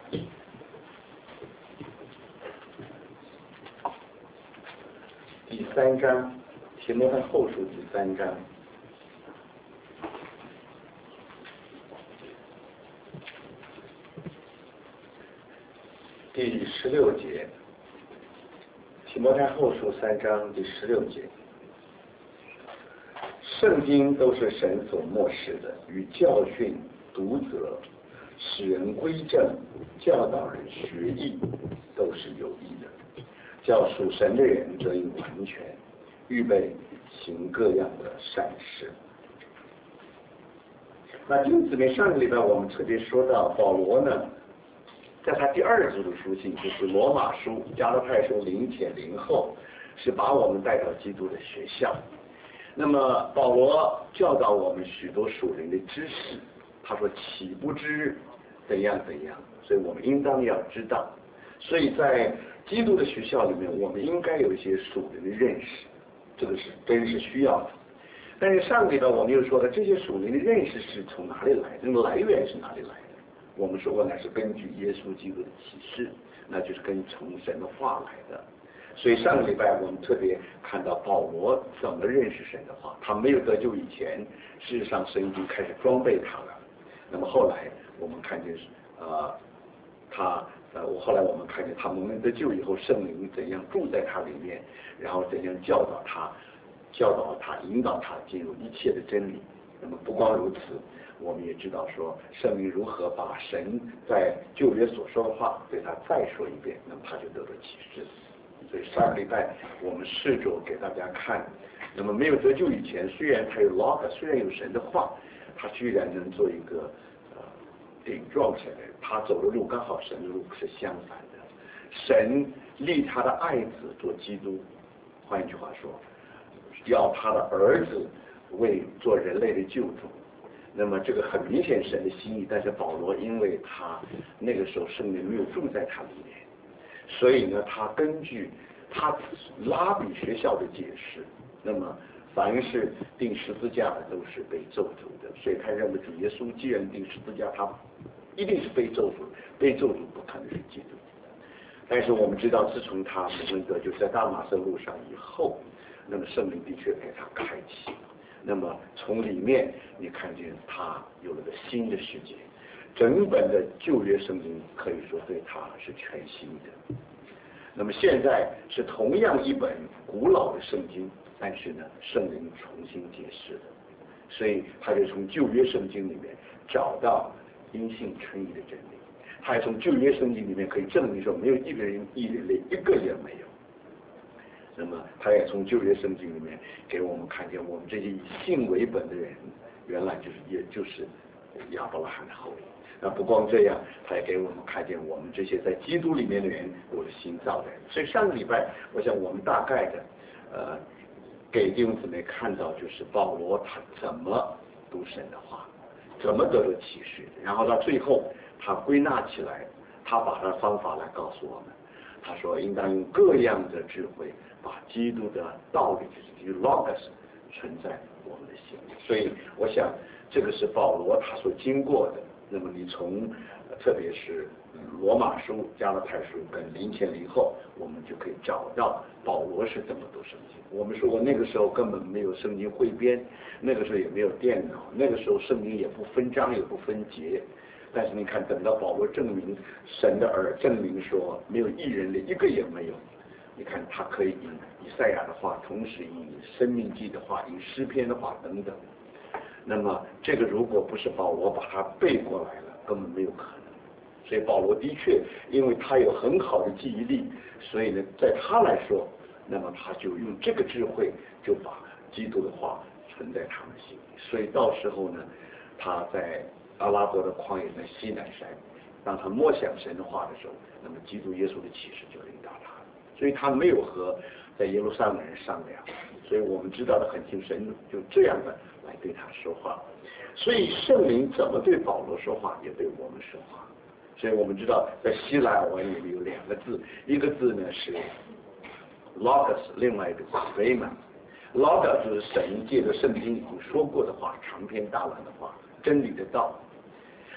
第3章，提摩太后书第3章。第16节，提摩太后书3章第16节，圣经都是神所默示的，与教训、读责、使人归正、教导人学义，都是有益的，叫属神的人得以完全，预备行各样的善事。那弟兄姊妹，上个礼拜我们特别说到保罗呢，在他第2组的书信，就是罗马书、加拉太书零前零后，是把我们带到基督的学校。那么保罗教导我们许多属灵的知识，他说岂不知怎样怎样，所以我们应当要知道。所以在基督的学校里面，我们应该有一些属灵的认识，这个是真是需要的。但是上个礼拜我们又说了，这些属灵的认识是从哪里来的？那个来源是哪里来的？我们说过，那是根据耶稣基督的启示，那就是跟从神的话来的。所以上个礼拜我们特别看到保罗怎么认识神的话。他没有得救以前，事实上神已经开始装备他了。那么后来我们看见后来我们看见他蒙得救以后，圣灵怎样住在他里面，然后怎样教导他、引导他进入一切的真理。那么不光如此，我们也知道说圣灵如何把神在旧约所说的话对他再说一遍，那么他就得到启示。所以上个礼拜我们试着给大家看，那么没有得救以前，虽然他有 logos， 虽然有神的话，他居然能做一个顶撞起来，他走的路刚好神的路是相反的。神立他的爱子做基督，换一句话说，要他的儿子为做人类的救主。那么这个很明显神的心意，但是保罗因为他那个时候圣灵没有住在他里面，所以呢，他根据他拉比学校的解释，那么凡是钉十字架的都是被咒诅的，所以他认为主耶稣既然钉十字架，他一定是被咒诅，被咒诅不可能是基督。但是我们知道，自从他蒙得救在大马色路上以后，那么圣灵的确给他开启了。那么从里面你看见他有了个新的世界，整本的旧约圣经可以说对他是全新的。那么现在是同样一本古老的圣经，但是呢圣灵重新解释的，所以他就从旧约圣经里面找到因信称义的真理，他也从旧约圣经里面可以证明说没有一个人一人类一个也没有。那么他也从旧约圣经里面给我们看见，我们这些以信为本的人，原来就是亚伯拉罕的后裔。那不光这样，他也给我们看见我们这些在基督里面的人，我是新造的人。所以上个礼拜，我想我们大概的给弟兄姊妹看到，就是保罗他怎么读神的话，怎么得到启示，然后到最后他归纳起来，他把他的方法来告诉我们。他说应当用各样的智慧，把基督的道理，就是 logos 存在我们的心里。所以我想这个是保罗他所经过的。那么你从特别是罗马书、加拉太书跟零前零后，我们就可以找到保罗是怎么读圣经。我们说过那个时候根本没有圣经汇编，那个时候也没有电脑，那个时候圣经也不分章也不分节。但是你看，等到保罗证明神的证明说没有一人类一个也没有，你看他可以引以赛亚的话，同时引申命记的话，引诗篇的话等等。那么这个如果不是保罗把它背过来了，根本没有可能。所以保罗的确因为他有很好的记忆力，所以呢在他来说，那么他就用这个智慧就把基督的话存在他们心里。所以到时候呢，他在阿拉伯的旷野在西乃山，当他默想神的话的时候，那么基督耶稣的启示就领导他。所以他没有和在耶路撒冷人商量，所以我们知道的很清楚，神就这样的来对他说话。所以圣灵怎么对保罗说话，也对我们说话。所以我们知道在希腊文里面有2个字，一个字呢是 logos， 另外一个是 rhema。logos 就是神借着圣经已经说过的话，长篇大论的话，真理的道。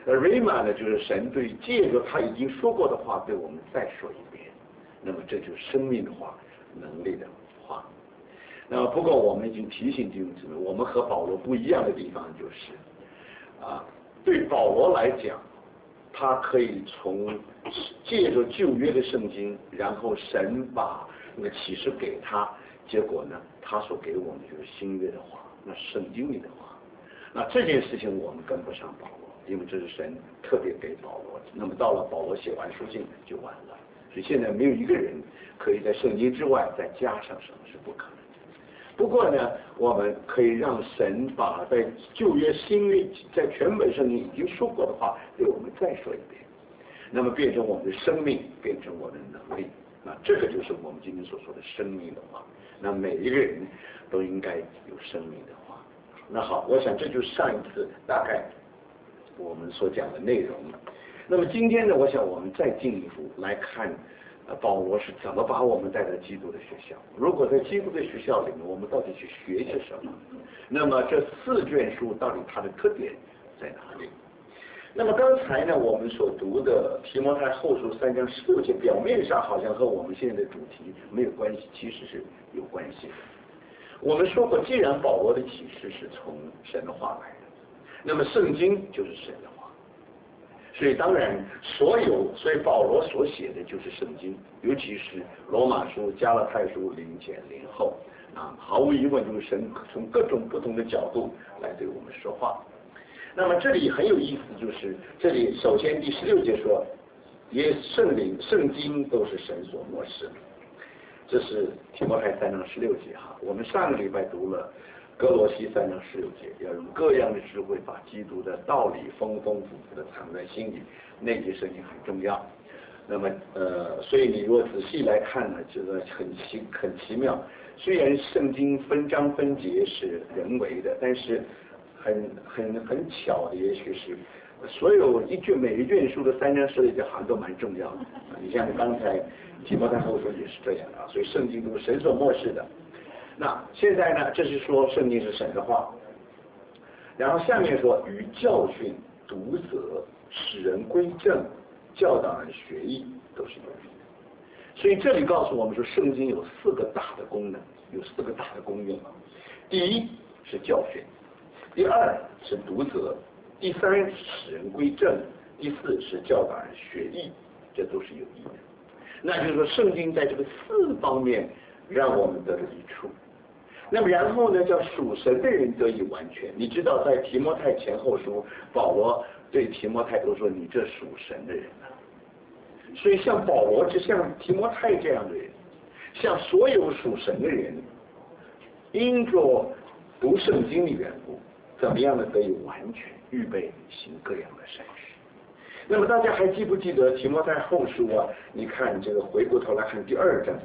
rhema 呢，就是神对借着他已经说过的话对我们再说一遍，那么这就是生命的话，能力的话。那么不过我们已经提醒弟兄姊妹，我们和保罗不一样的地方就是，对保罗来讲，他可以借着旧约的圣经，然后神把那个启示给他，结果呢，他所给我们就是新约的话，那圣经里的话。那这件事情我们跟不上保罗，因为这是神特别给保罗。那么到了保罗写完书信就完了，所以现在没有一个人可以在圣经之外再加上什么，是不可能的。不过呢，我们可以让神把在旧约、新约在全本圣经已经说过的话，对我们再说一遍，那么变成我们的生命，变成我们的能力。那这个就是我们今天所说的生命的话。那每一个人都应该有生命的话。那好，我想这就是上一次大概我们所讲的内容。那么今天呢，我想我们再进一步来看，保罗是怎么把我们带到基督的学校。如果在基督的学校里面，我们到底去学些什么？那么这4卷书到底它的特点在哪里？那么刚才呢，我们所读的提摩太后书3章16节，表面上好像和我们现在的主题没有关系，其实是有关系的。我们说过，既然保罗的启示是从神的话来的，那么圣经就是神的话，所以当然所以保罗所写的就是圣经，尤其是罗马书、加拉太书0前0后毫无疑问就是神从各种不同的角度来对我们说话。那么这里很有意思，就是这里首先第16节说，圣经都是神所默示的，这是提摩太3章16节哈。我们上个礼拜读了哥罗西3章16节，要用各样的智慧把基督的道理丰丰富富的藏在心里，那节圣经很重要。那么所以你如果仔细来看呢，这个很奇妙。虽然圣经分章分节是人为的，但是很巧的，也许是所有每一卷书的3章16节好像都蛮重要的。你像刚才提摩太后书也是这样的，所以圣经都是神所默示的。那现在呢，这是说圣经是神的话，然后下面说与教训、督责、使人归正、教导人学义都是有益的。所以这里告诉我们说，圣经有4个大的功能，有4个大的功用。第一是教训，第2是督责，第3是使人归正，第4是教导人学义，这都是有益的。那就是说，圣经在这个4方面让我们得了益处。那么然后呢，叫属神的人得以完全。你知道，在提摩太前后书，保罗对提摩太都说：“你这属神的人啊。”所以像保罗，像提摩太这样的人，像所有属神的人，因着读圣经的缘故，怎么样呢？得以完全预备行各样的善事。那么大家还记不记得提摩太后书啊？你看这个回过头来看第2章，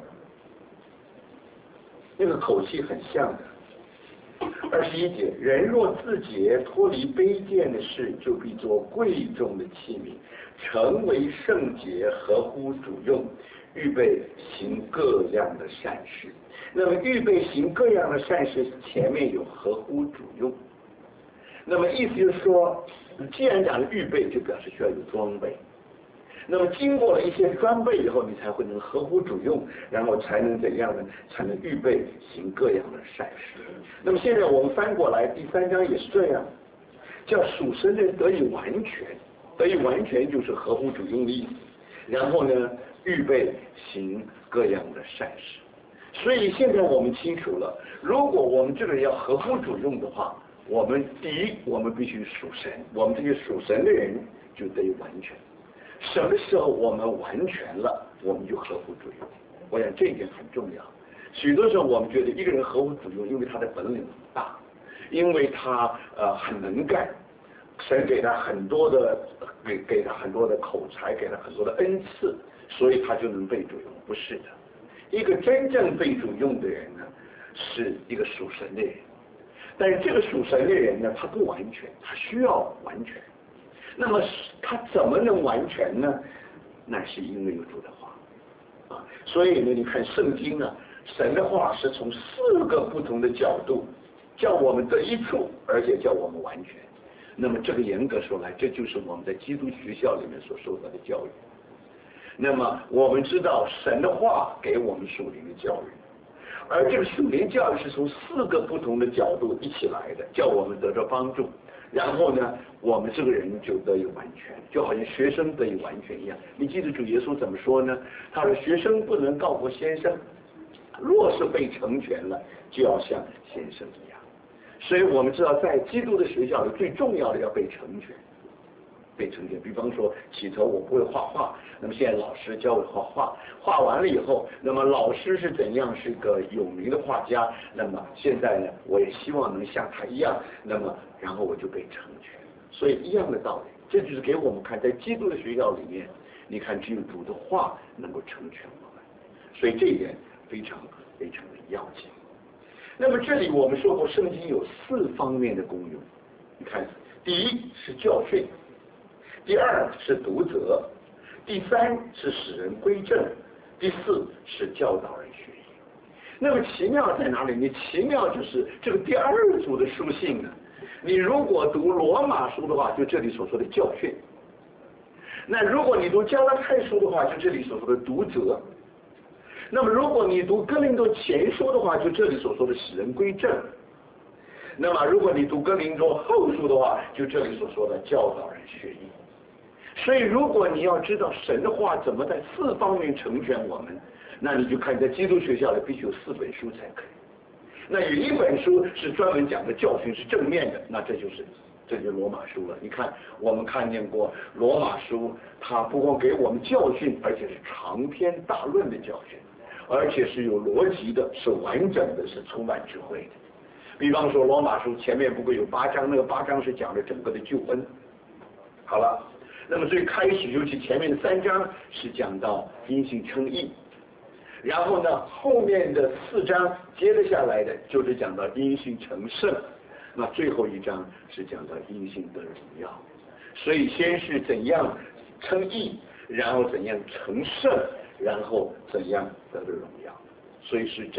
那个口气很像的。21节，人若自洁，脱离卑贱的事，就必做贵重的器皿，成为圣洁，合乎主用，预备行各样的善事。那么预备行各样的善事，前面有合乎主用。那么意思就是说，既然讲了预备，就表示需要有装备。那么经过了一些装备以后，你才会能合乎主用，然后才能怎样呢？才能预备行各样的善事。那么现在我们翻过来第3章也是这样，叫属神的人得以完全，得以完全就是合乎主用的意思。然后呢，预备行各样的善事。所以现在我们清楚了，如果我们这个人要合乎主用的话，我们第一，我们必须属神，我们这些属神的人就得以完全。什么时候我们完全了，我们就合乎主用。我想这一点很重要。许多时候我们觉得一个人合乎主用，因为他的本领大，因为他很能干，神给他很多的给他很多的口才，给他很多的恩赐，所以他就能被主用。不是的，一个真正被主用的人呢，是一个属神的人。但是这个属神的人呢，他不完全，他需要完全。那么他怎么能完全呢？那是因为有主的话所以呢，你看圣经啊，神的话是从4个不同的角度叫我们得益处，而且叫我们完全。 那么这个严格说来，这就是我们在基督学校里面所受到的教育。那么我们知道神的话给我们属灵的教育，而这个属灵教育是从4个不同的角度一起来的，叫我们得着帮助。然后呢，我们这个人就得以完全，就好像学生得以完全一样。你记得主耶稣怎么说呢？他说学生不能高过先生，若是被成全了，就要像先生一样。所以我们知道在基督的学校里最重要的要被成全。被成全，比方说起头我不会画画，那么现在老师教我画画，画完了以后，那么老师是怎样是个有名的画家，那么现在呢，我也希望能像他一样，那么然后我就被成全。所以一样的道理，这就是给我们看，在基督的学校里面，你看只有主的话能够成全我们，所以这一点非常非常的要紧。那么这里我们说过，圣经有4方面的功用，你看，第一是教训，第2是读责，第3是使人归正，第4是教导人学艺。那么奇妙在哪里？你奇妙就是这个第2组的书信呢。你如果读罗马书的话，就这里所说的教训；那如果你读加拉太书的话，就这里所说的读责；那么如果你读哥林多前书的话，就这里所说的使人归正；那么如果你读哥林多后书的话，就这里所说的教导人学艺。所以如果你要知道神的话怎么在4方面成全我们，那你就看在基督学校里必须有4本书才可以。那有1本书是专门讲的教训，是正面的，那这就是罗马书了。你看我们看见过罗马书，它不光给我们教训，而且是长篇大论的教训，而且是有逻辑的，是完整的，是充满智慧的。比方说罗马书前面不过有8章，那个8章是讲的整个的救恩。好了，那么最开始尤其前面的3章是讲到因信称义，然后呢后面的4章接着下来的就是讲到因信成圣，那最后1章是讲到因信得荣耀。所以先是怎样称义，然后怎样成圣，然后怎样得的荣耀。所以是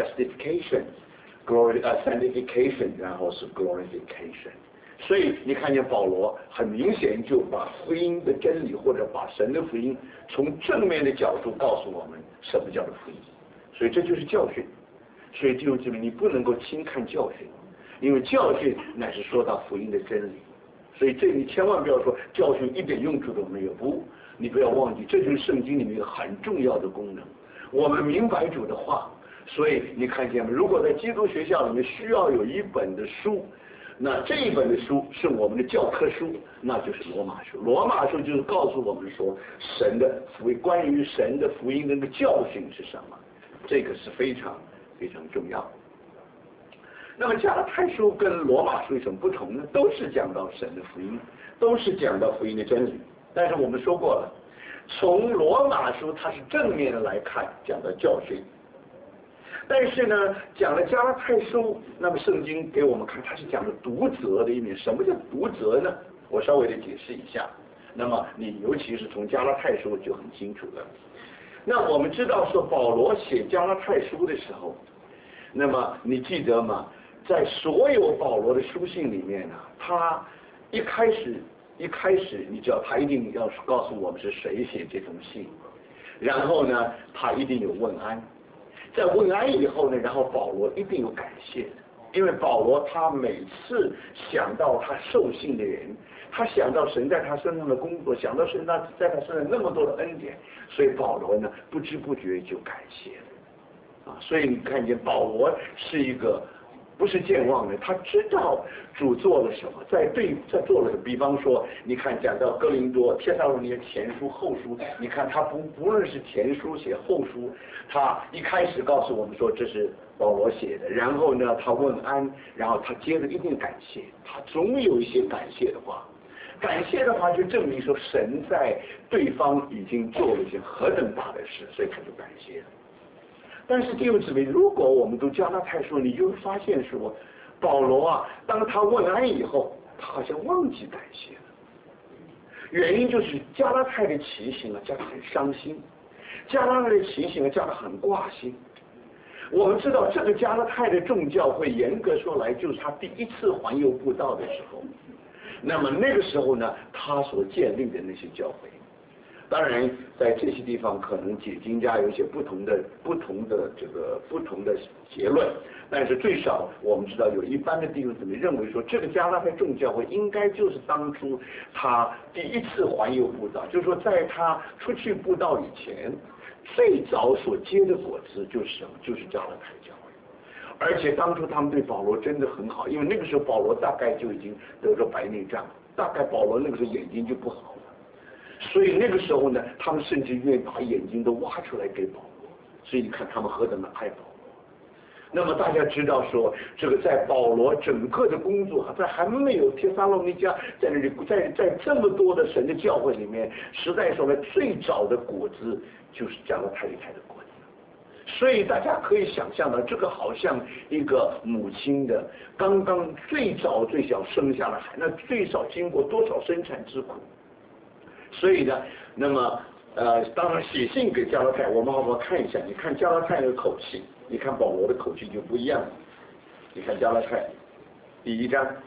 justification、sanctification， 然后是 glorification。所以你看见保罗很明显就把福音的真理，或者把神的福音从正面的角度告诉我们什么叫做福音。所以这就是教训。所以弟兄姊妹，你不能够轻看教训，因为教训乃是说到福音的真理。所以这你千万不要说教训一点用处都没有，不，你不要忘记，这就是圣经里面一个很重要的功能。我们明白主的话，所以你看见吗？如果在基督学校里面需要有1本的书，那这一本的书是我们的教科书，那就是罗马书。罗马书就是告诉我们说神的福音，关于神的福音的那个教训是什么，这个是非常非常重要。那么加拉太书跟罗马书有什么不同呢？都是讲到神的福音，都是讲到福音的真理。但是我们说过了，从罗马书它是正面的来看，讲到教训。但是呢，讲了加拉太书，那么圣经给我们看，它是讲的读责的一面。什么叫读责呢？我稍微的解释一下。那么你尤其是从加拉太书就很清楚了。那我们知道说保罗写加拉太书的时候，那么你记得吗？在所有保罗的书信里面呢，他一开始，你知道他一定要告诉我们是谁写这封信，然后呢，他一定有问安。在问安以后呢，然后保罗一定有感谢，因为保罗他每次想到他受信的人，他想到神在他身上的工作，想到神在他身上那么多的恩典，所以保罗呢不知不觉就感谢了啊。所以你看见保罗是一个不是健忘的，他知道主做了什么，在做了什么。比方说，你看讲到哥林多、帖撒罗尼迦前书、后书，你看他不论是前书写后书，他一开始告诉我们说这是保罗写的，然后呢他问安，然后他接着一定感谢，他总有一些感谢的话。感谢的话就证明说神在对方已经做了一件何等大的事，所以他就感谢了。但是弟兄姊妹，如果我们读加拉太书，你就会发现说，保罗啊，当他问安以后，他好像忘记感谢了。原因就是加拉太的情形啊，讲得很伤心；加拉太的情形啊，讲得很挂心。我们知道这个加拉太的众教会，严格说来，就是他第一次环游布道的时候。 那么那个时候呢，他所建立的那些教会，当然在这些地方可能解经家有一些不同的结论，但是最少我们知道有一般的弟兄姊妹认为说，这个加拉太众教会应该就是当初他第一次环游布道，就是说在他出去布道以前，最早所结的果子就是什么？就是加拉太教会。而且当初他们对保罗真的很好，因为那个时候保罗大概就已经得了白内障，大概保罗那个时候眼睛就不好了，所以那个时候呢，他们甚至愿意把眼睛都挖出来给保罗。所以你看他们何等的爱保罗。那么大家知道说，这个在保罗整个的工作，在还没有帖撒罗尼迦在那里，在这么多的神的教会里面，实在说来最早的果子就是加拉太的果子。所以大家可以想象到，这个好像一个母亲的刚刚最早生下了孩，那最少经过多少生产之苦。所以呢，那么当然写信给加拉太，我们好不好看一下？你看加拉太的口气，你看保罗的口气就不一样了。你看加拉太第1章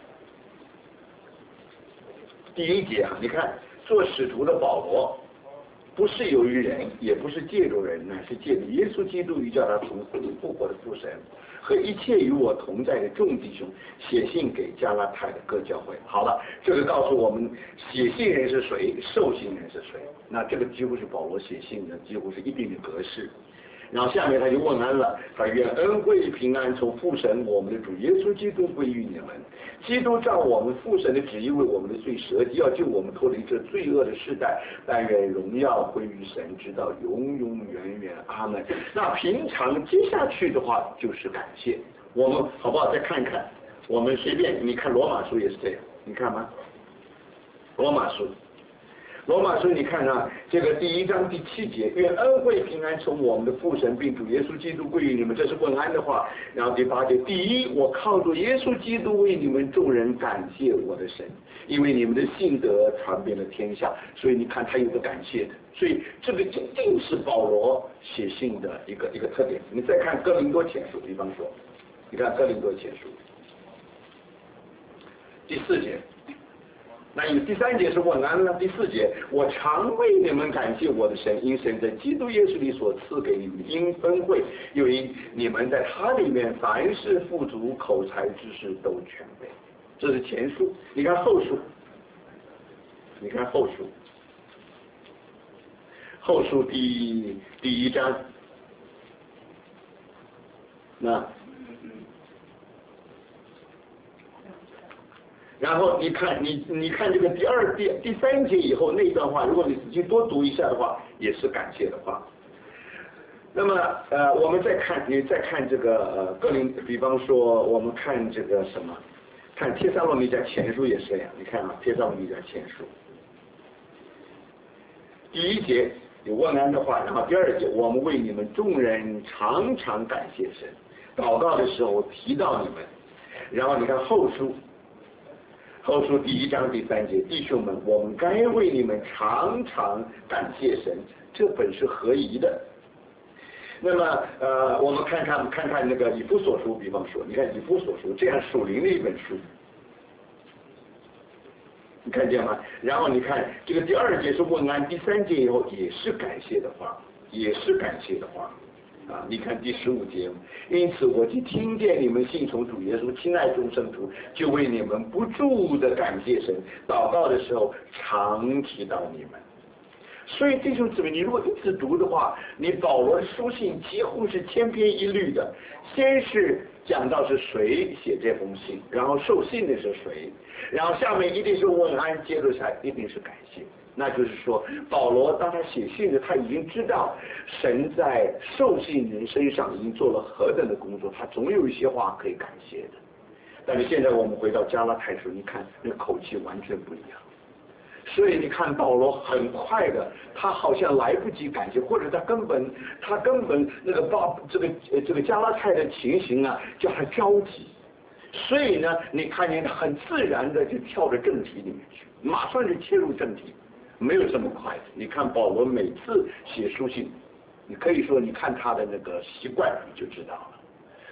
第1节啊，你看做使徒的保罗，不是由于人，也不是借助人，乃是借着耶稣基督与叫他从死里复活的父神和一切与我同在的众弟兄，写信给加拉太的各教会。好了，这个告诉我们写信人是谁，受信人是谁。那这个几乎是保罗写信的几乎是一定的格式。然后下面他就问安了，他愿恩惠平安从父神我们的主耶稣基督归于你们。基督照我们父神的旨意为我们的罪舍己，要救我们脱离这罪恶的世代。但愿荣耀归于神，直到永永远远。阿门。那平常接下去的话就是感谢。我们好不好再看一看？我们随便你看罗马书也是这样，你看吗？罗马书你看啊，这个第1章第7节，愿恩惠平安从我们的父神并主耶稣基督归于你们，这是问安的话。然后第8节，第一，我靠着耶稣基督为你们众人感谢我的神，因为你们的信德传遍了天下。所以你看他有个感谢的，所以这个一定是保罗写信的一个特点。你再看哥林多前书，比方说，你看哥林多前书第4节。那你第3节是问安了，第4节，我常为你们感谢我的神，因神在基督耶稣里所赐给你们因恩惠，又因你们在他里面凡事富足，口才知识都全备。这是前书。你看后书，后书第1章，那然后你看这个第3节以后那段话，如果你仔细多读一下的话，也是感谢的话。那么我们你再看这个比方说我们看这个什么，看帖撒罗尼迦前书也是这样。你看啊，帖撒罗尼迦前书第1节有问安的话，然后第2节，我们为你们众人常常感谢神，祷告的时候提到你们。然后你看后书第1章第3节，弟兄们，我们该为你们常常感谢神，这本是合宜的。那么我们看看那个以弗所书，比方说，你看以弗所书这样属灵的一本书，你看见吗？然后你看这个第2节是问安，第3节以后也是感谢的话，啊，你看第15节，因此我既听见你们信从主耶稣，亲爱众圣徒，就为你们不住的感谢神，祷告的时候常提到你们。所以弟兄姊妹，你如果一直读的话，你保罗的书信几乎是千篇一律的，先是讲到是谁写这封信，然后受信的是谁，然后下面一定是问安，接着下一定是感谢。那就是说，保罗当他写信的，他已经知道神在受信人身上已经做了何等的工作，他总有一些话可以感谢的。但是现在我们回到加拉太书，你看那口气完全不一样。所以你看保罗很快的，他好像来不及感谢，或者他根本那个这个加拉太的情形啊，叫他着急。所以呢，你看见他很自然的就跳到正题里面去，马上就切入正题，没有这么快的。你看保罗每次写书信，你可以说你看他的那个习惯你就知道了。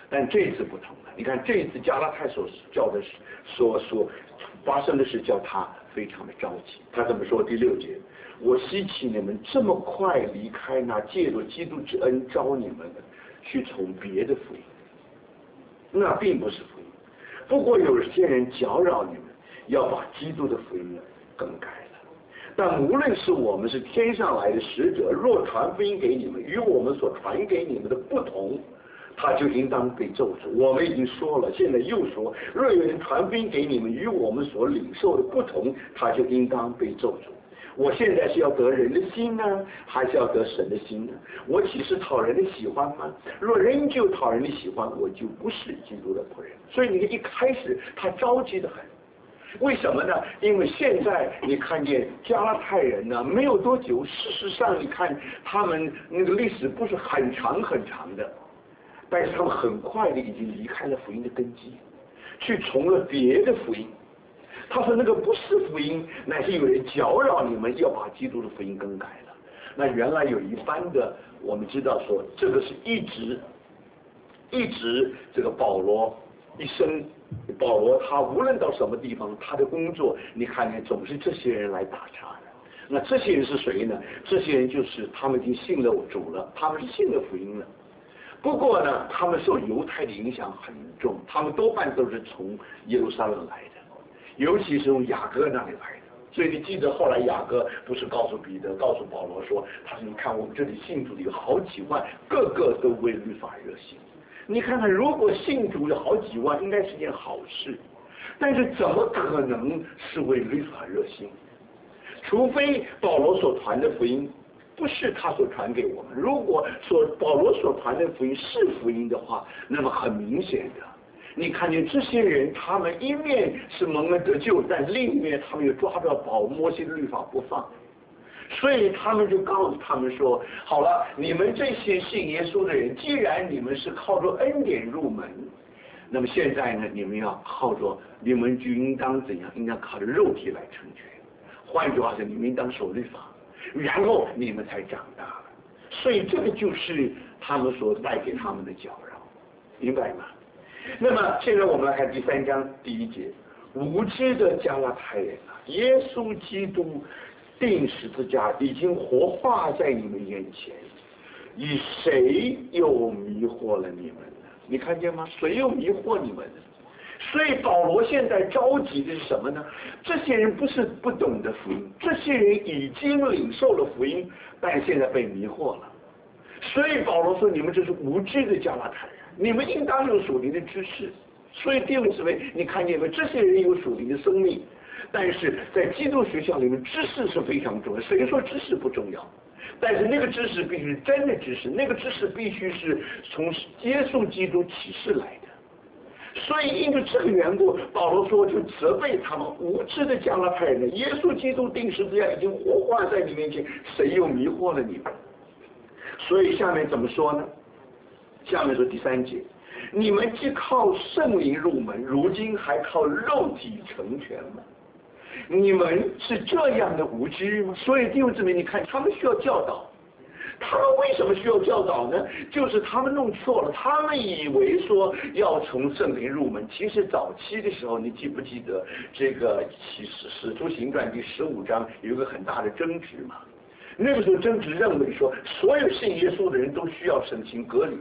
但这次不同了，你看这一次加拉太所叫的所发生的事，叫他非常的着急。他怎么说？第6节，我希奇你们这么快离开那借着基督之恩招你们的，去从别的福音，那并不是福音。不过有些人搅扰你们，要把基督的福音更改了。但无论是我们是天上来的使者，若传福音给你们，与我们所传给你们的不同，他就应当被咒诅。我们已经说了，现在又说，若有人传福音给你们，与我们所领受的不同，他就应当被咒诅。我现在是要得人的心呢，还是要得神的心呢？我岂是讨人的喜欢吗？若仍旧讨人的喜欢，我就不是基督的仆人。所以你看，一开始他着急得很。为什么呢？因为现在你看见加拉太人呢，没有多久，事实上你看他们那个历史不是很长很长的，但是他们很快的已经离开了福音的根基，去从了别的福音。他说那个不是福音，乃是有人搅扰你们，要把基督的福音更改了。那原来有一番的，我们知道说这个是一直这个保罗一生，保罗他无论到什么地方，他的工作你看见总是这些人来打岔的。那这些人是谁呢？这些人就是他们已经信了主了，他们是信了福音了。不过呢，他们受犹太的影响很重，他们多半都是从耶路撒冷来的，尤其是从雅各那里来的。所以你记得后来雅各不是告诉彼得、告诉保罗说，他说你看我们这里信主的有好几万，个个都为律法热心。你看看，如果信主有好几万，应该是件好事，但是怎么可能是为律法热心？除非保罗所传的福音不是他所传给我们。如果保罗所传的福音是福音的话，那么很明显的，你看见这些人，他们一面是蒙恩得救，但另一面他们又抓着摩西的律法不放。所以他们就告诉他们说，好了，你们这些信耶稣的人，既然你们是靠着恩典入门，那么现在呢，你们要靠着，你们就应当怎样？应当靠着肉体来成全。换句话说，你们应当守律法，然后你们才长大了。所以这个就是他们所带给他们的搅扰，明白吗？那么现在我们来看第3章第1节，无知的加拉太人啊，耶稣基督钉十字架已经活化在你们眼前，以谁又迷惑了你们呢？你看见吗？谁又迷惑你们呢？所以保罗现在着急的是什么呢？这些人不是不懂得福音，这些人已经领受了福音，但现在被迷惑了。所以保罗说，你们这是无知的加拉太人，你们应当有属灵的知识。所以弟兄姊妹，你看见没？这些人有属灵的生命，但是在基督学校里面，知识是非常重要。谁说知识不重要？但是那个知识必须是真的知识，那个知识必须是从耶稣基督启示来的。所以因为这个缘故，保罗说就责备他们无知的加拉太人呢，耶稣基督钉十字架已经活化在你面前，谁又迷惑了你们？所以下面怎么说呢？下面说第3节，你们既靠圣灵入门，如今还靠肉体成全吗？你们是这样的无知吗？所以弟兄姊妹，你看他们需要教导。他们为什么需要教导呢？就是他们弄错了，他们以为说要从圣灵入门。其实早期的时候，你记不记得这个使徒行传第15章有一个很大的争执嘛？那个时候争执认为说，所有信耶稣的人都需要身心隔离。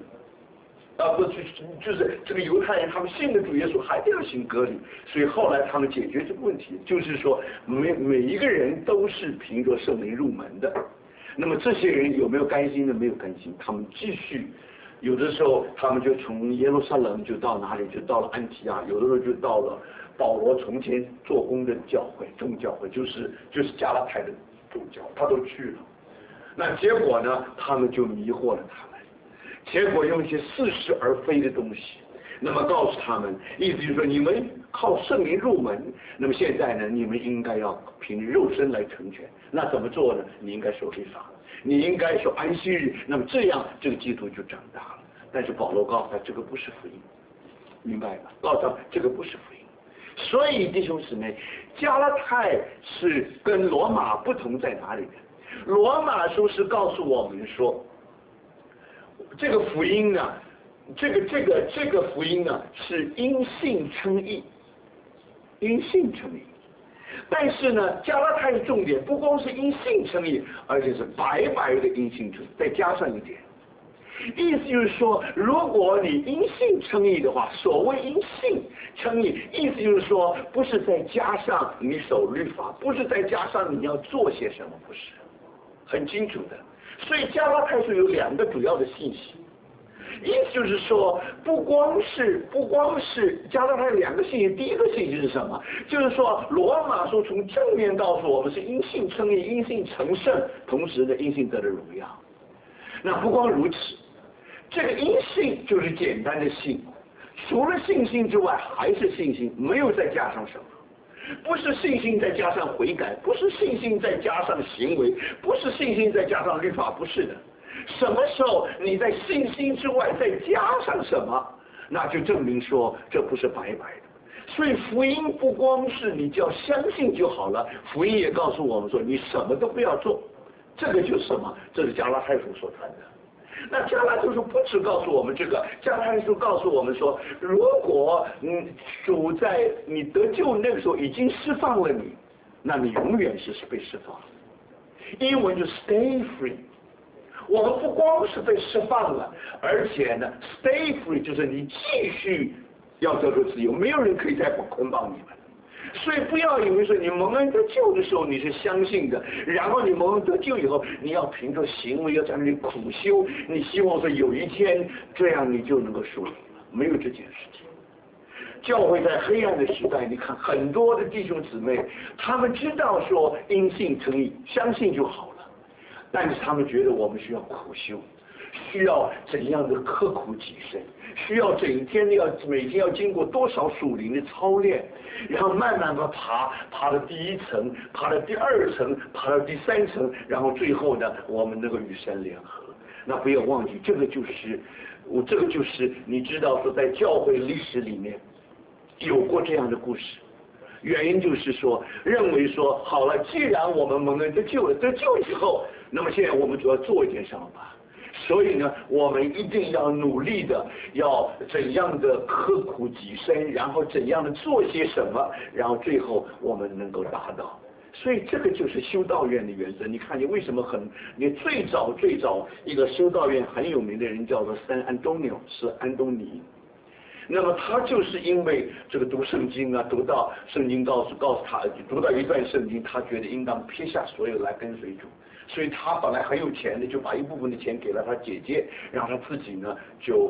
就是这个犹太人，他们信的主耶稣还得要行割礼，所以后来他们解决这个问题，就是说每一个人都是凭着圣灵入门的。那么这些人有没有甘心呢？没有甘心，他们继续，有的时候他们就从耶路撒冷就到哪里，就到了安提阿，有的时候就到了保罗从前做工的教会，众教会，就是加拉太的众教，他都去了。那结果呢，他们就迷惑了他们。结果用一些似是而非的东西，那么告诉他们，意思就是说你们靠圣灵入门，那么现在呢，你们应该要凭肉身来成全。那怎么做呢？你应该守律法，你应该守安息日，那么这样这个基督就长大了。但是保罗告诉他，这个不是福音，明白吗？告诉他这个不是福音。所以弟兄姊妹，加拉太是跟罗马不同在哪里呢？罗马书是告诉我们说，这个福音呢， 这个福音呢是因信称义，因信称义。但是呢，加拉太的重点不光是因信称义，而且是白白的因信称义，再加上一点，意思就是说，如果你因信称义的话，所谓因信称义，意思就是说，不是再加上你守律法，不是再加上你要做些什么，不是，很清楚的。所以加拉太书有2个主要的信息。意思就是说，不光是加拉太2个信息，第一个信息是什么？就是说，罗马书从正面告诉我们是因信称义，因信成圣，同时呢，因信得的荣耀。那不光如此，这个因信就是简单的信，除了信心之外还是信心，没有再加上什么。不是信心再加上悔改，不是信心再加上行为，不是信心再加上律法，不是的。什么时候你在信心之外再加上什么，那就证明说这不是白白的。所以福音不光是你只要相信就好了，福音也告诉我们说你什么都不要做。这个就是什么？这是加拉太书所传的。那加拉太书不只告诉我们这个，加拉太书告诉我们说，如果主在你得救那个时候已经释放了你，那你永远是被释放。英文就 stay free。我们不光是被释放了，而且呢 stay free 就是你继续要得到自由，没有人可以再捆绑你们。所以不要以为说你蒙恩得救的时候你是相信的，然后你蒙恩得救以后你要凭着行为要在那里苦修，你希望说有一天这样你就能够属灵了，没有这件事情。教会在黑暗的时代，你看很多的弟兄姊妹，他们知道说因信称义，相信就好了，但是他们觉得我们需要苦修，需要怎样的刻苦己身，需要每天要经过多少属灵的操练，然后慢慢的爬到第1层，爬到第2层，爬到第3层，然后最后呢，我们能够与神联合。那不要忘记，这个就是你知道说在教会历史里面有过这样的故事。原因就是说，认为说好了，既然我们蒙恩得救以后，那么现在我们就要做一点什么吧。所以呢，我们一定要努力的，要怎样的刻苦己身，然后怎样的做些什么，然后最后我们能够达到。所以这个就是修道院的原则。你看，你为什么你最早一个修道院很有名的人叫做圣安东尼，是安东尼。那么他就是因为这个读圣经啊，读到圣经告诉他，读到一段圣经，他觉得应当撇下所有来跟随主。所以他本来很有钱的，就把一部分的钱给了他姐姐，然后他自己呢就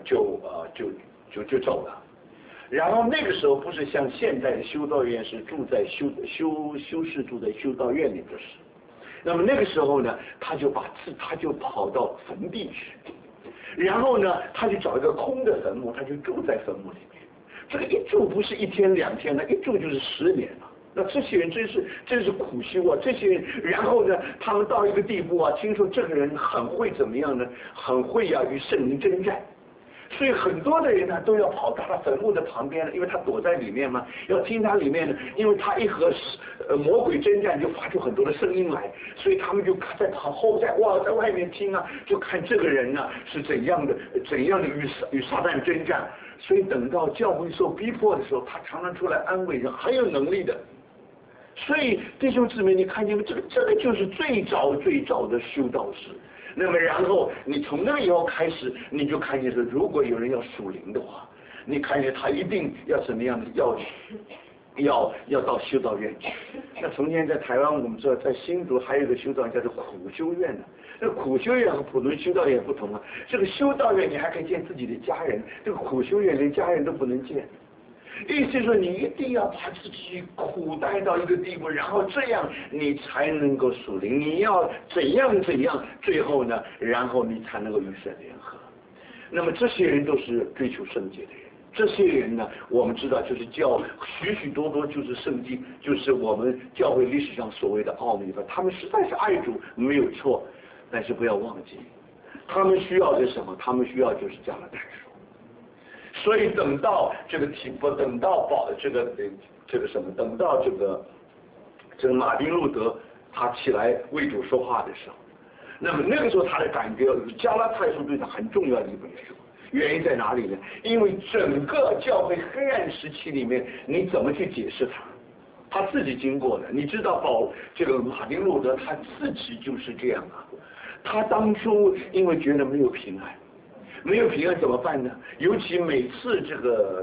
走了。然后那个时候不是像现在的修道院是住在修士住在修道院里，不是。那么那个时候呢，他就跑到坟地去，然后呢他就找一个空的坟墓，他就住在坟墓里面。这个一住不是1天2天的，一住就是10年了。那这些人真是苦修啊！这些人，然后呢，他们到一个地步啊，听说这个人很会怎么样呢？很会与圣灵征战，所以很多的人呢都要跑到他坟墓的旁边了，因为他躲在里面嘛，要听他里面的，因为他一和魔鬼征战就发出很多的声音来，所以他们就在外面听啊，就看这个人呢是怎样的与撒旦征战。所以等到教会受逼迫的时候，他常常出来安慰人，很有能力的。所以弟兄姊妹，你看见没？这个就是最早的修道士。那么然后你从那以后开始，你就看见说，如果有人要属灵的话，你看见他一定要怎么样的，要到修道院去。那从前在台湾，我们知道在新竹还有一个修道院叫做苦修院的。这个苦修院和普通修道院不同啊。这个修道院你还可以见自己的家人，这个苦修院连家人都不能见。意思是说，你一定要把自己苦待到一个地步，然后这样你才能够属灵。你要怎样，最后呢，然后你才能够与神联合。那么这些人都是追求圣洁的人。这些人呢，我们知道就是许多就是圣经，就是我们教会历史上所谓的奥秘吧。他们实在是爱主，没有错，但是不要忘记，他们需要的是什么？他们需要就是加拉太书。所以等到这个等到马丁路德他起来为主说话的时候，那么那个时候他的感觉，加拉太书对他很重要的一本书。 原因在哪里呢？因为整个教会黑暗时期里面，你怎么去解释它？他自己经过的，你知道这个马丁路德他自己就是这样啊。他当初因为觉得没有平安，没有平安怎么办呢？尤其每次这个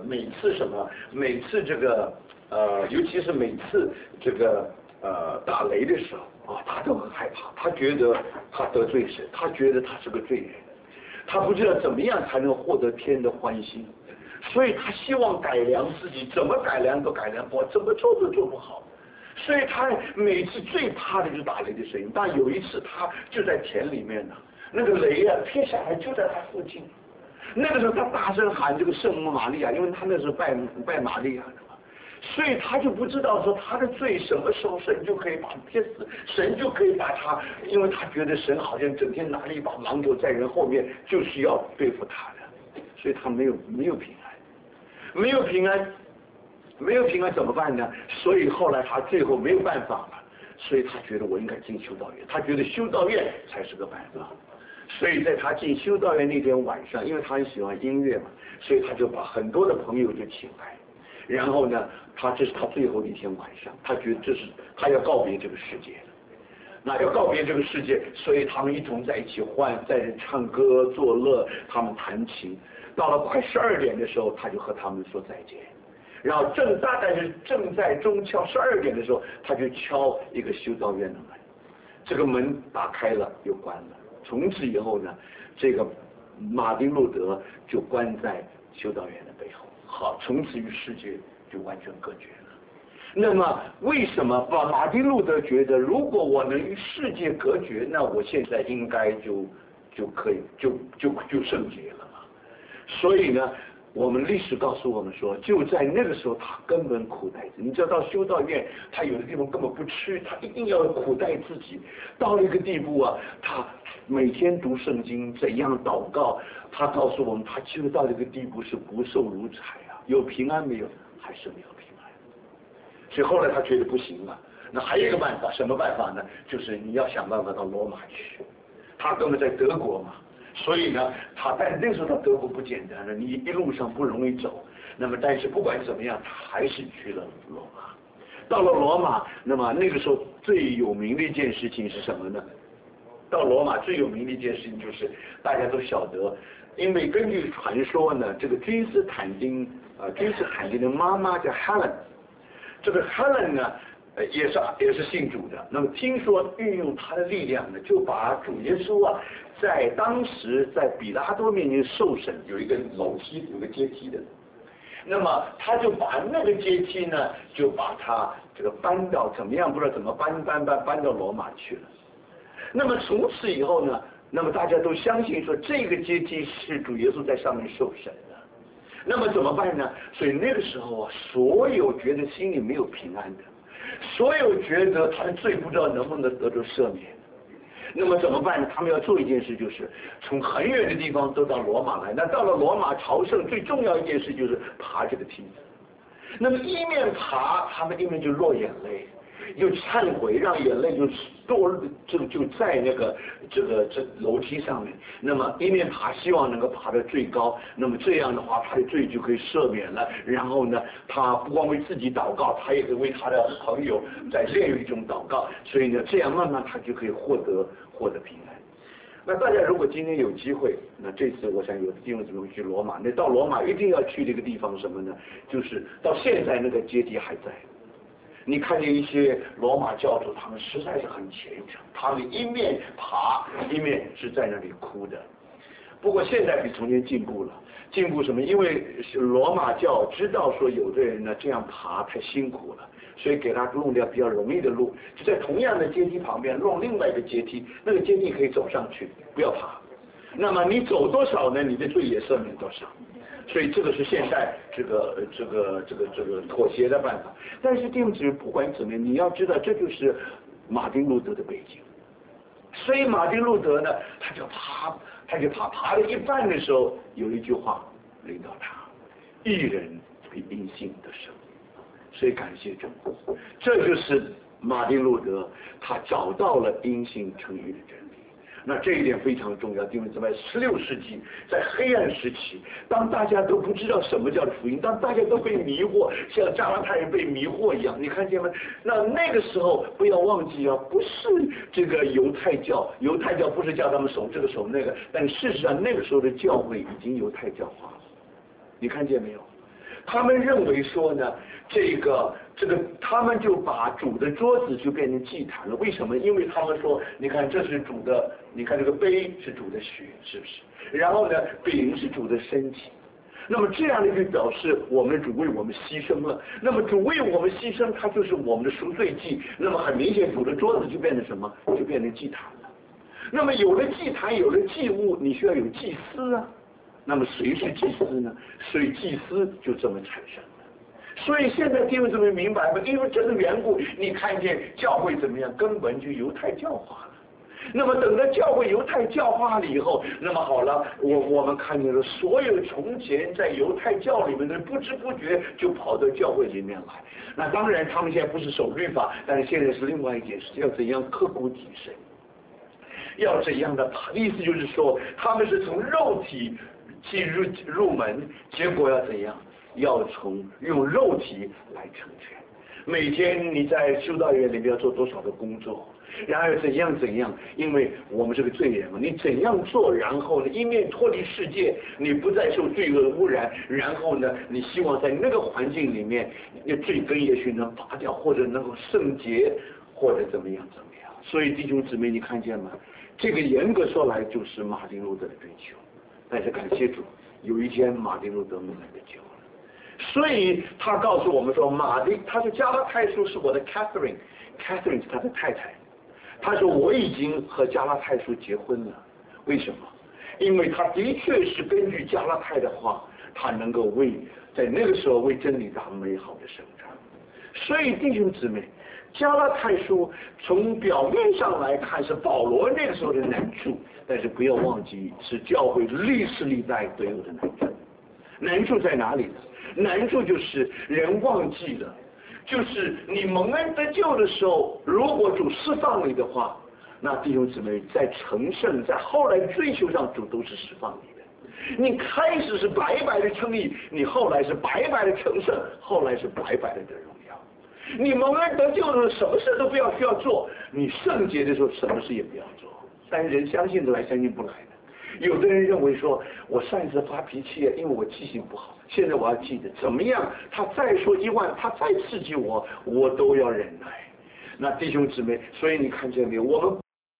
尤其是每次这个打雷的时候啊，他都很害怕，他觉得他得罪神，他觉得他是个罪人，他不知道怎么样才能获得天的欢心。所以他希望改良自己，怎么改良都改良不好，怎么做都做不好。所以他每次最怕的就是打雷的声音。但有一次他就在田里面呢，那个雷啊劈下来就在他附近。那个时候他大声喊这个圣母玛利亚，因为他那时候拜玛利亚的嘛，所以他就不知道说他的罪什么时候神就可以把他撇死，神就可以把他，因为他觉得神好像整天拿了一把榔头在人后面，就是要对付他的，所以他没有平安。没有平安怎么办呢？所以后来他最后没有办法了，所以他觉得我应该进修道院，他觉得修道院才是个办法。所以在他进修道院那天晚上，因为他很喜欢音乐嘛，所以他就把很多的朋友就请来，然后呢，这是他最后一天晚上，他觉得这是他要告别这个世界了。那要告别这个世界，所以他们一同在一起在唱歌作乐，他们弹琴。到了快12点的时候，他就和他们说再见。然后大概是正在中敲12点的时候，他就敲一个修道院的门，这个门打开了又关了。从此以后呢，这个马丁路德就关在修道院的背后，好，从此与世界就完全隔绝了。那么为什么马丁路德觉得，如果我能与世界隔绝，那我现在应该就可以就圣洁了嘛？所以呢，我们历史告诉我们说，就在那个时候，他根本苦待自己。你知道，到修道院，他有的地方根本不吃，他一定要苦待自己。到了一个地步啊，他每天读圣经，怎样祷告，他告诉我们，他其实到这个地步是不受如财啊，有平安没有？还是没有平安。所以后来他觉得不行了，那还有一个办法，什么办法呢？就是你要想办法到罗马去。他根本在德国嘛。所以呢，但那时候到德国不简单了，你一路上不容易走。那么，但是不管怎么样，他还是去了罗马。到了罗马，那么那个时候最有名的一件事情是什么呢？到罗马最有名的一件事情就是大家都晓得，因为根据传说呢，这个君士坦丁的妈妈叫 Helen， 这个 Helen 呢。也是信主的。那么听说运用他的力量呢，就把主耶稣啊，在当时在比拉多面前受审，有一个楼梯，有个阶梯的。那么他就把那个阶梯呢，就把它这个搬到怎么样，不知道怎么搬到罗马去了。那么从此以后呢，那么大家都相信说这个阶梯是主耶稣在上面受审的。那么怎么办呢？所以那个时候啊，所有觉得心里没有平安的。所有觉得他的罪不知道能不能得到赦免，那么怎么办呢？他们要做一件事，就是从很远的地方都到罗马来。那到了罗马朝圣，最重要一件事就是爬这个梯子。那么一面爬，他们一面就落眼泪，又忏悔，让眼泪就在那个这楼梯上面。那么一面爬，希望能够爬到最高。那么这样的话，他的罪就可以赦免了。然后呢，他不光为自己祷告，他也可以为他的朋友在炼狱中祷告。所以呢，这样慢慢他就可以获得平安。那大家如果今天有机会，那这次我想有的弟兄姊妹去罗马，那到罗马一定要去这个地方什么呢？就是到现在那个阶梯还在。你看见一些罗马教徒，他们实在是很虔诚，他们一面爬一面是在那里哭的。不过现在比从前进步了，进步什么？因为罗马教知道说有的人呢这样爬太辛苦了，所以给他弄条比较容易的路，就在同样的阶梯旁边弄另外一个阶梯，那个阶梯可以走上去，不要爬。那么你走多少呢？你的罪也赦免多少。所以这个是现代这个妥协的办法。但是弟兄姊妹，不管怎么样，你要知道这就是马丁路德的背景。所以马丁路德呢，他就爬了一半的时候，有一句话领导他：义人比因信得生。所以感谢主，这就是马丁路德他找到了因信称义的真理。 那这一点非常重要，因为在16世纪，在黑暗时期，当大家都不知道什么叫福音，当大家都被迷惑，像加拉太人被迷惑一样，你看见吗？那个时候不要忘记啊，不是这个犹太教不是叫他们守这个守那个，但事实上那个时候的教会已经犹太教化了，你看见没有？他们认为说呢，这个他们就把主的桌子就变成祭坛了。为什么？因为他们说，你看这是主的，你看这个杯是主的血，是不是？然后呢，饼是主的身体。那么这样的就表示我们主为我们牺牲了。那么主为我们牺牲，它就是我们的赎罪祭。那么很明显，主的桌子就变成什么？就变成祭坛了。那么有了祭坛，有了祭物，你需要有祭司啊。那么谁是祭司呢？所以祭司就这么产生了。所以现在弟兄姊妹明白吗？因为这个缘故，你看见教会怎么样？根本就犹太教化了。那么等到教会犹太教化了以后，那么好了，我们看见了所有从前在犹太教里面的不知不觉就跑到教会里面来。那当然他们现在不是守律法，但是现在是另外一件事，要怎样刻苦己身，要怎样的意思就是说，他们是从肉体入门，结果要怎样？要用肉体来成全。每天你在修道院里面要做多少的工作，然后怎样，因为我们是个罪人嘛，你怎样做，然后呢，一面脱离世界，你不再受罪恶的污染，然后呢，你希望在那个环境里面，你罪根也许能拔掉，或者能够圣洁，或者怎么样。所以弟兄姊妹，你看见吗？这个严格说来就是马丁路德的追求。但是感谢主，有一天马丁路德没得救了，所以他告诉我们说，他说加拉太书是我的 Catherine 是他的太太，他说我已经和加拉太书结婚了。为什么？因为他的确是根据加拉太的话，他能够在那个时候为真理打美好的胜仗。所以弟兄姊妹，加拉太书从表面上来看是保罗那个时候的难处，但是不要忘记是教会历世历代都有的难处。难处在哪里呢？难处就是人忘记了，就是你蒙恩得救的时候，如果主释放你的话，那弟兄姊妹在成圣，在后来追求上，主都是释放你的。你开始是白白的称义，你后来是白白的成圣，后来是白白的得荣耀。你蒙恩得救的时候，什么事都需要做；你圣洁的时候，什么事也不要做。但是人相信得来，相信不来的。有的人认为说，我上一次发脾气，因为我记性不好，现在我要记得怎么样？他再说1万，他再刺激我，我都要忍耐。那弟兄姊妹，所以你看见没有？我们